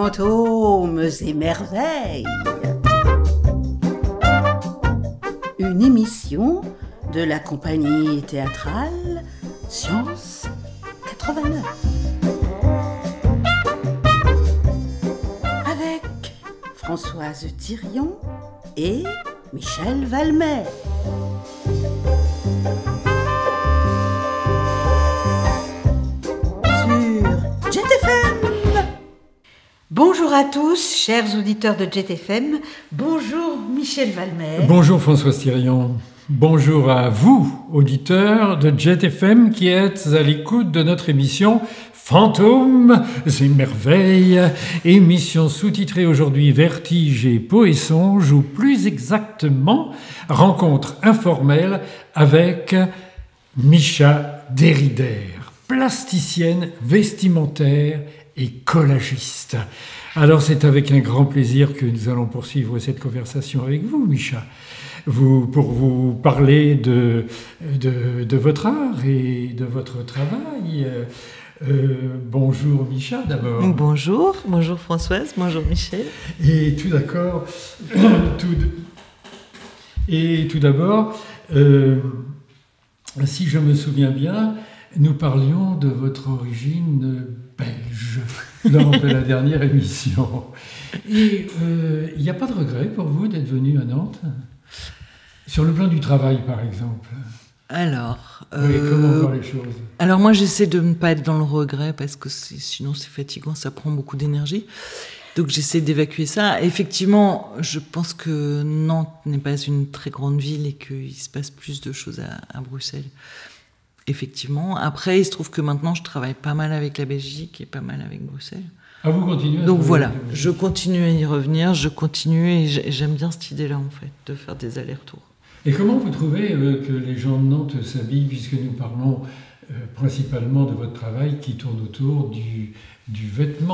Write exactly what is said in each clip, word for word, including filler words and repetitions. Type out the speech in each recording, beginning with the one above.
Fantômes et merveilles. Une émission de la compagnie théâtrale Science quatre-vingt-neuf. Avec Françoise Thirion et Michel Valmet. Sur Jet F M. Bonjour à tous, chers auditeurs de Jet F M. Bonjour Michel Valmet. Bonjour Françoise Thirion. Bonjour à vous, auditeurs de Jet F M, qui êtes à l'écoute de notre émission Fantômes et merveilles, émission sous-titrée aujourd'hui Vertige et Poessonges, ou plus exactement Rencontre informelle avec Micha Derrider, plasticienne vestimentaire et collagiste. Alors c'est avec un grand plaisir que nous allons poursuivre cette conversation avec vous, Micha, vous, pour vous parler de, de, de votre art et de votre travail. Euh, bonjour Micha d'abord. Bonjour, bonjour Françoise, bonjour Michel. Et tout d'accord, tout, et tout d'abord, euh, si je me souviens bien, nous parlions de votre origine belge lors de la dernière émission. Et il n'y a pas de regret pour vous d'être venu à Nantes ? Sur le plan du travail, par exemple. Alors, oui, euh, comment voir les choses ? Alors moi, j'essaie de ne pas être dans le regret parce que c'est, sinon c'est fatigant, ça prend beaucoup d'énergie. Donc j'essaie d'évacuer ça. Effectivement, je pense que Nantes n'est pas une très grande ville et qu'il se passe plus de choses à, à Bruxelles. Effectivement. Après, il se trouve que maintenant, je travaille pas mal avec la Belgique et pas mal avec Bruxelles. Ah, vous continuez à Donc voilà, je continue à y revenir, je continue et j'aime bien cette idée-là, en fait, de faire des allers-retours. Et comment vous trouvez euh, que les gens de Nantes s'habillent, puisque nous parlons euh, principalement de votre travail qui tourne autour du, du vêtement ?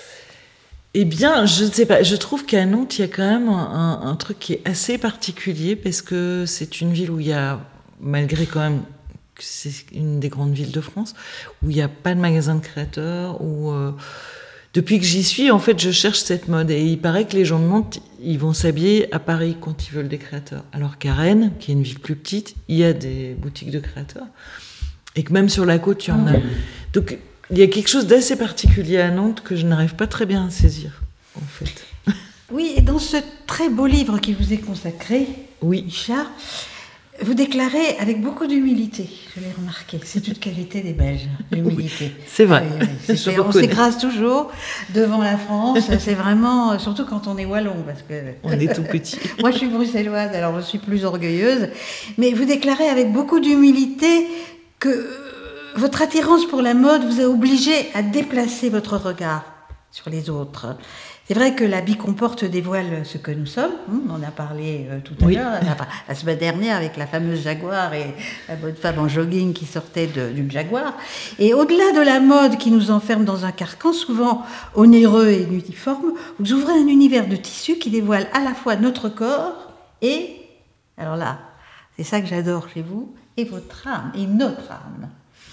Eh bien, je ne sais pas, je trouve qu'à Nantes, il y a quand même un, un, un truc qui est assez particulier parce que c'est une ville où il y a, malgré quand même... c'est une des grandes villes de France, où il n'y a pas de magasin de créateurs, où euh, depuis que j'y suis, en fait, je cherche cette mode. Et il paraît que les gens de Nantes, ils vont s'habiller à Paris quand ils veulent des créateurs. Alors qu'à Rennes, qui est une ville plus petite, il y a des boutiques de créateurs. Et que même sur la côte, il y en a. Donc, il y a quelque chose d'assez particulier à Nantes que je n'arrive pas très bien à saisir, en fait. Oui, et dans ce très beau livre qui vous est consacré, oui. Micha, vous déclarez avec beaucoup d'humilité, je l'ai remarqué, c'est une qualité des Belges, l'humilité. Oui, c'est vrai. Oui, oui, c'est, on s'écrase toujours devant la France, c'est vraiment, surtout quand on est wallon, parce que... On est tout petit. Moi, je suis bruxelloise, alors je suis plus orgueilleuse, mais vous déclarez avec beaucoup d'humilité que votre attirance pour la mode vous a obligé à déplacer votre regard sur les autres. C'est vrai que l'habit qu'on porte dévoile ce que nous sommes. On en a parlé euh, tout à oui. l'heure, la, la semaine dernière, avec la fameuse Jaguar et la bonne femme en jogging qui sortait de, d'une Jaguar. Et au-delà de la mode qui nous enferme dans un carcan, souvent onéreux et uniforme, vous ouvrez un univers de tissus qui dévoile à la fois notre corps et, alors là, c'est ça que j'adore chez vous, et votre âme, et notre âme.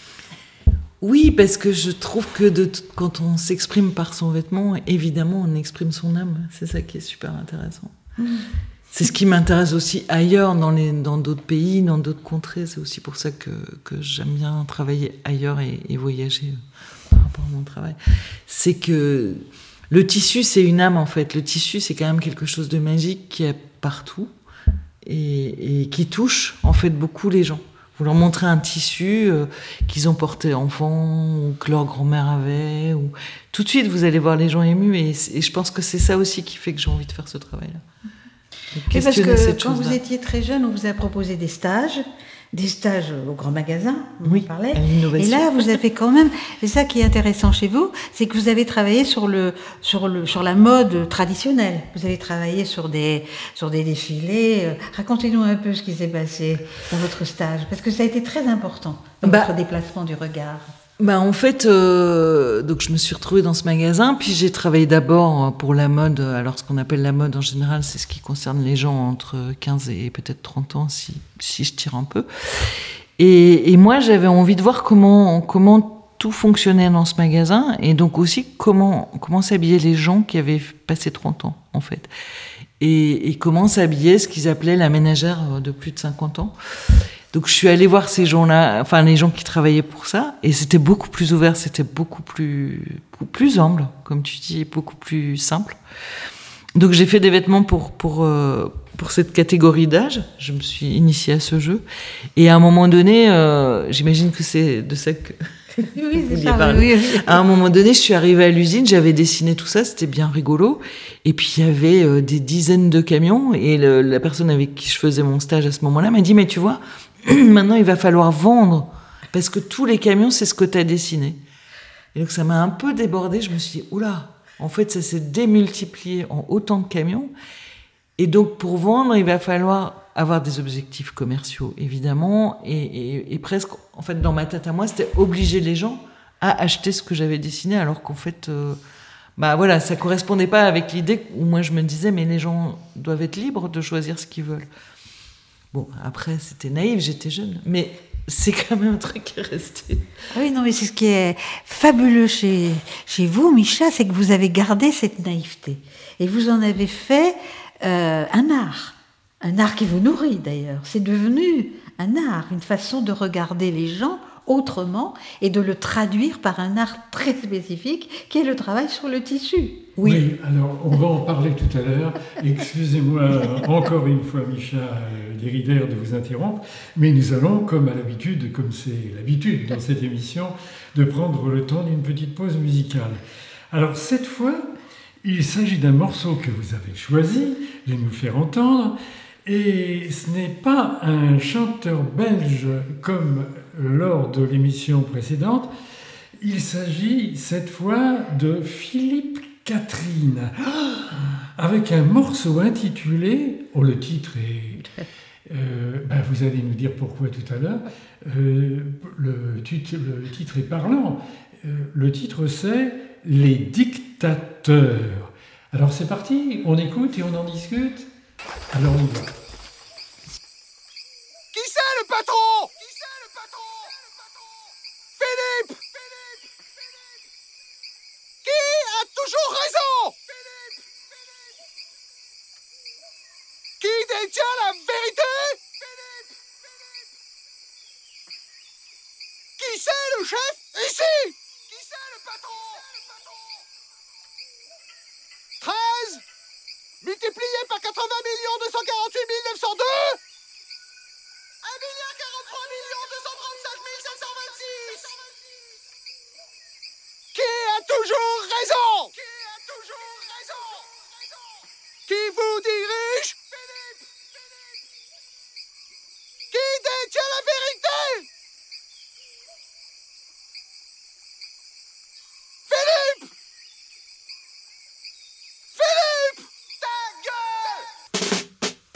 Oui, parce que je trouve que de t- quand on s'exprime par son vêtement, évidemment, on exprime son âme. C'est ça qui est super intéressant. Mmh. C'est ce qui m'intéresse aussi ailleurs, dans, les, dans d'autres pays, dans d'autres contrées. C'est aussi pour ça que, que j'aime bien travailler ailleurs et, et voyager par rapport à mon travail. C'est que le tissu, c'est une âme, en fait. Le tissu, c'est quand même quelque chose de magique qui est partout et, et qui touche, en fait, beaucoup les gens. Vous leur montrez un tissu euh, qu'ils ont porté enfant ou que leur grand-mère avait. Ou... Tout de suite, vous allez voir les gens émus. Et, et je pense que c'est ça aussi qui fait que j'ai envie de faire ce travail-là. Et parce que quand vous étiez très jeune, on vous a proposé des stages, des stages au grand magasin, on oui, en parlait. Et là, vous avez quand même... C'est ça qui est intéressant chez vous, c'est que vous avez travaillé sur, le, sur, le, sur la mode traditionnelle. Vous avez travaillé sur des, sur des défilés. Racontez-nous un peu ce qui s'est passé dans votre stage, parce que ça a été très important dans bah, votre déplacement du regard. Bah en fait, euh, donc je me suis retrouvée dans ce magasin, puis j'ai travaillé d'abord pour la mode. Alors ce qu'on appelle la mode en général, c'est ce qui concerne les gens entre quinze et peut-être trente ans, si, si je tire un peu. Et, et moi, j'avais envie de voir comment, comment tout fonctionnait dans ce magasin, et donc aussi comment, comment s'habillaient les gens qui avaient passé trente ans, en fait. Et, et comment s'habillait ce qu'ils appelaient la ménagère de plus de cinquante ans. Donc je suis allée voir ces gens-là, enfin les gens qui travaillaient pour ça, et c'était beaucoup plus ouvert, c'était beaucoup plus, beaucoup plus humble, comme tu dis, beaucoup plus simple. Donc j'ai fait des vêtements pour, pour, euh, pour cette catégorie d'âge, je me suis initiée à ce jeu, et à un moment donné, euh, j'imagine que c'est de ça que... Oui, c'est ça, oui, oui. À un moment donné, je suis arrivée à l'usine, j'avais dessiné tout ça, c'était bien rigolo. Et puis, il y avait euh, des dizaines de camions. Et le, la personne avec qui je faisais mon stage à ce moment-là m'a dit, mais tu vois, maintenant, il va falloir vendre. Parce que tous les camions, c'est ce que tu as dessiné. Et donc, ça m'a un peu débordée. Je me suis dit, oula, en fait, ça s'est démultiplié en autant de camions. Et donc, pour vendre, il va falloir avoir des objectifs commerciaux, évidemment, et, et, et presque, en fait, dans ma tête à moi, c'était obliger les gens à acheter ce que j'avais dessiné, alors qu'en fait, euh, bah voilà, ça correspondait pas avec l'idée où moi je me disais, mais les gens doivent être libres de choisir ce qu'ils veulent. Bon, après, c'était naïf, j'étais jeune, mais c'est quand même un truc qui est resté. Oui, non, mais c'est ce qui est fabuleux chez, chez vous, Micha, c'est que vous avez gardé cette naïveté. Et vous en avez fait euh, un art. Un art qui vous nourrit d'ailleurs. C'est devenu un art, une façon de regarder les gens autrement et de le traduire par un art très spécifique qui est le travail sur le tissu. Oui, oui, alors on va en parler tout à l'heure. Excusez-moi encore une fois, Micha Derider, de vous interrompre, mais nous allons, comme à l'habitude, comme c'est l'habitude dans cette émission, de prendre le temps d'une petite pause musicale. Alors cette fois, il s'agit d'un morceau que vous avez choisi de nous faire entendre. Et ce n'est pas un chanteur belge comme lors de l'émission précédente. Il s'agit cette fois de Philippe Catherine, avec un morceau intitulé, oh le titre est, euh, ben vous allez nous dire pourquoi tout à l'heure, euh, le, titre, le titre est parlant, euh, le titre c'est « Les dictateurs ». Alors c'est parti, on écoute et on en discute. Alors on y va. Qui c'est le patron? Qui c'est le patron? Philippe! Philippe! Qui a toujours raison? Philippe! Qui détient la vérité? Philippe! Qui c'est le chef? Ici! Qui c'est le patron? treize multiplié par quatre-vingts millions deux cent quarante-huit mille neuf cent deux, un milliard quarante-trois millions deux cent trente-cinq mille sept cent vingt-six. Qui a toujours raison? Qui a toujours raison? Qui vous dirige? Philippe. Qui détient la vérité? Philippe. Philippe! Ta gueule!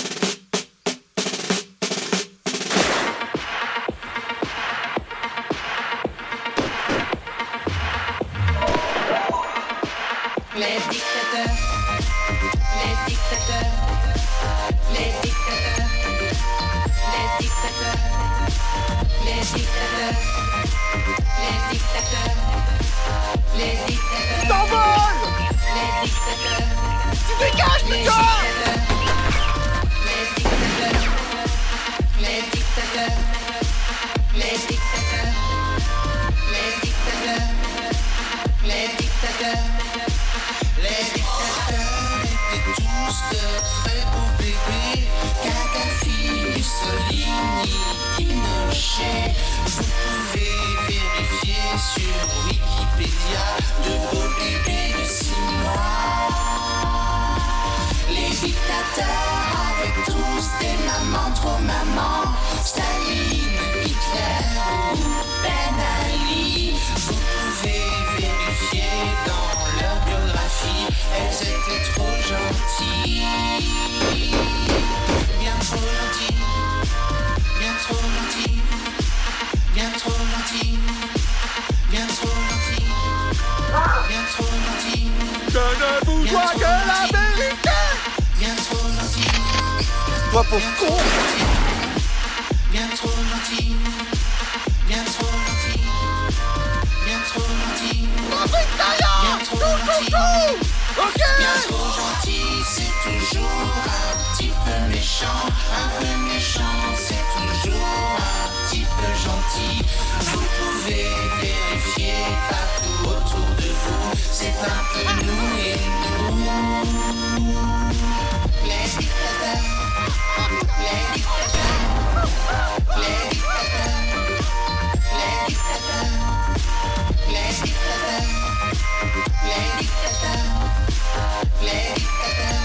Les dictateurs, les dictateurs, les dictateurs, les dictateurs, les dictateurs, les dictateurs, les dictateurs. T'envoles! Les dictateurs, Tu dégages, les putain! dictateurs, les dictateurs, les dictateurs, les dictateurs, les dictateurs, les dictateurs, les dictateurs étaient tous de très beaux bébés. Kadhafi, Mussolini, Pinochet. Vous pouvez vérifier sur Wikipédia de beaux bébés de six mois. Les dictateurs avaient tous des mamans, trop mamans. Staline, Hitler ou Ben Ali. Vous pouvez vérifier dans leur biographie, elles étaient trop gentilles. Bien trop gentilles, bien trop gentilles, bien trop gentilles, bien trop gentilles, bien trop gentilles. Je ne vous Bien dois trop que la gentil. vérité! Bien trop gentil, Toi pour bien con! trop gentil, bien trop gentil, bien trop gentil, partout. Ok. Bien trop gentil, c'est toujours un petit peu méchant. Un peu méchant, c'est toujours un petit peu gentil. Vous pouvez vérifier partout autour de vous. C'est un peu nous et nous. Les dictateurs, les dictateurs, les dictateurs, les dictateurs, les dictateurs, les dictateurs, les dictateurs,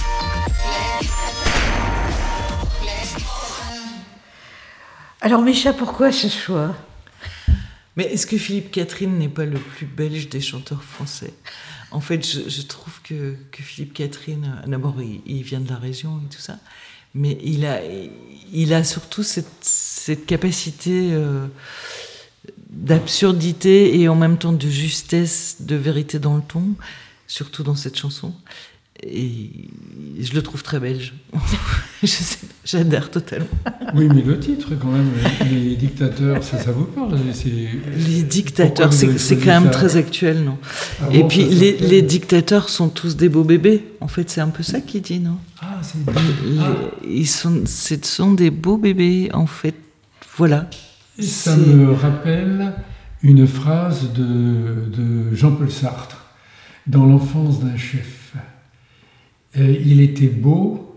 les dictateurs. Alors Micha, pourquoi ce choix? Mais est-ce que Philippe Catherine n'est pas le plus belge des chanteurs français? En fait, je, je trouve que, que Philippe Catherine, d'abord, il, il vient de la région et tout ça, mais il a, il a surtout cette, cette capacité euh, d'absurdité et en même temps de justesse, de vérité dans le ton, surtout dans cette chanson. Et je le trouve très belge. Je sais, j'adhère totalement. Oui, mais le titre, quand même, les dictateurs, ça, ça vous parle? C'est... Les dictateurs, c'est, c'est quand même ça? Très actuel, non? Ah Et bon, puis, les, les dictateurs sont tous des beaux bébés. En fait, c'est un peu ça qu'il dit, non? Ah, c'est bien. Les, ah. Ils sont, ce sont des beaux bébés, en fait. Voilà. Et ça c'est... me rappelle une phrase de, de Jean-Paul Sartre, dans L'enfance d'un chef. Euh, il était beau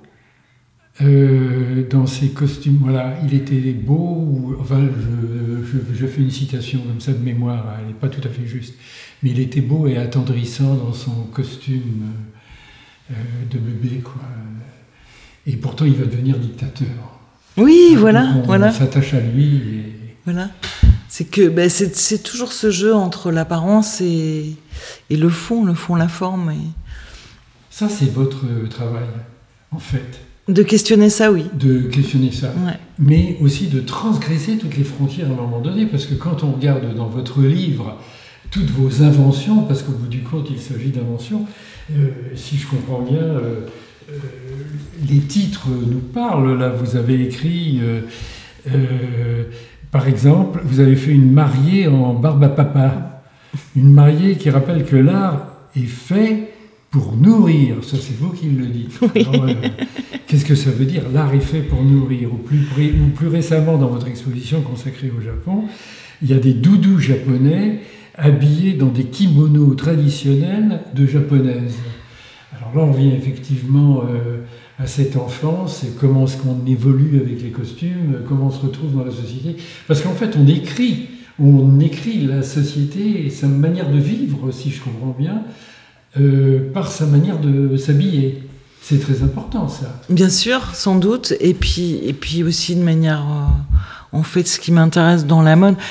euh, dans ses costumes. Voilà, il était beau. Ou, enfin, je, je, je fais une citation comme ça de mémoire. Elle n'est pas tout à fait juste, mais il était beau et attendrissant dans son costume euh, de bébé, quoi. Et pourtant, il va devenir dictateur. Oui, alors, voilà, on, voilà. On s'attache à lui. Et... Voilà. C'est que ben, c'est, c'est toujours ce jeu entre l'apparence et, et le fond, le fond, la forme. Et... Ça, c'est votre travail, en fait. De questionner ça, oui. De questionner ça. Ouais. Mais aussi de transgresser toutes les frontières à un moment donné, parce que quand on regarde dans votre livre toutes vos inventions, parce qu'au bout du compte, il s'agit d'inventions, euh, si je comprends bien, euh, euh, les titres nous parlent. Là, vous avez écrit, euh, euh, par exemple, vous avez fait une mariée en barbe à papa. Une mariée qui rappelle que l'art est fait pour nourrir, ça c'est vous qui le dites. Oui. Alors, euh, qu'est-ce que ça veut dire? L'art est fait pour nourrir. Ou plus, ou plus récemment, dans votre exposition consacrée au Japon, il y a des doudous japonais habillés dans des kimonos traditionnels de japonaises. Alors là, on vient effectivement euh, à cette enfance, et comment est-ce qu'on évolue avec les costumes, comment on se retrouve dans la société. Parce qu'en fait, on écrit, on écrit la société et sa manière de vivre, si je comprends bien, Euh, par sa manière de s'habiller. C'est très important, ça. Bien sûr, sans doute. Et puis, et puis aussi de manière... Euh, en fait, ce qui m'intéresse dans la mode...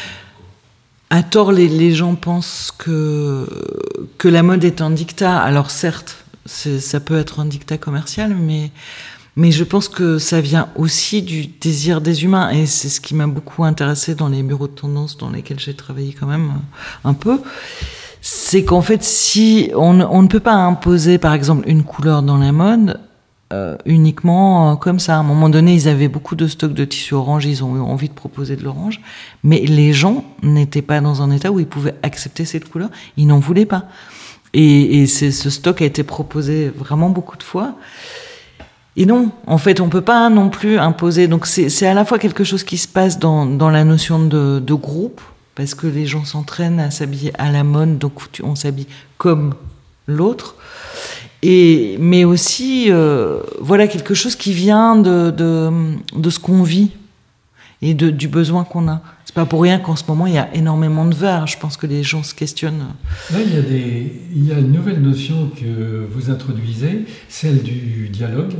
À tort, les, les gens pensent que, que la mode est un dictat. Alors certes, c'est, ça peut être un dictat commercial, mais, mais je pense que ça vient aussi du désir des humains. Et c'est ce qui m'a beaucoup intéressé dans les bureaux de tendance dans lesquels j'ai travaillé quand même un peu. C'est qu'en fait, si on, on ne peut pas imposer, par exemple, une couleur dans la mode euh, uniquement euh, comme ça. À un moment donné, ils avaient beaucoup de stock de tissu orange, ils ont eu envie de proposer de l'orange, mais les gens n'étaient pas dans un état où ils pouvaient accepter cette couleur, ils n'en voulaient pas. Et, et c'est, ce stock a été proposé vraiment beaucoup de fois. Et non, en fait, on peut pas non plus imposer. Donc c'est, c'est à la fois quelque chose qui se passe dans, dans la notion de, de groupe, parce que les gens s'entraînent à s'habiller à la mode, donc on s'habille comme l'autre. Et, mais aussi, euh, voilà, quelque chose qui vient de, de, de ce qu'on vit et de, du besoin qu'on a. C'est pas pour rien qu'en ce moment, il y a énormément de verre. Je pense que les gens se questionnent. Là, il y a, des, il y a une nouvelle notion que vous introduisez, celle du dialogue.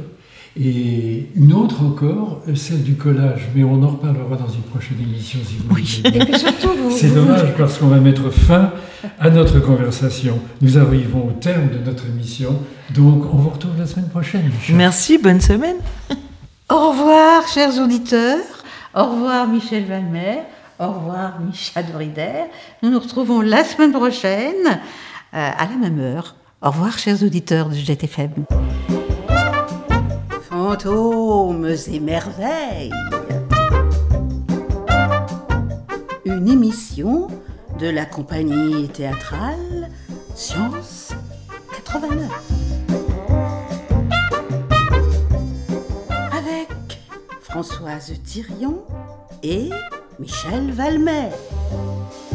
Et une autre encore, celle du collage, mais on en reparlera dans une prochaine émission si vous voulez. Oui. Et puis surtout, vous, c'est vous, dommage parce qu'on va mettre fin à notre conversation. Nous arrivons au terme de notre émission, donc on vous retrouve la semaine prochaine. Michel. Merci, bonne semaine. Au revoir, chers auditeurs. Au revoir, Michel Valmer. Au revoir, Micha de Rider. Nous nous retrouvons la semaine prochaine euh, à la même heure. Au revoir, chers auditeurs de Jet F M. Fantômes et merveilles. Une émission de la compagnie théâtrale Science quatre-vingt-neuf. Avec Françoise Thirion et Michel Valmer.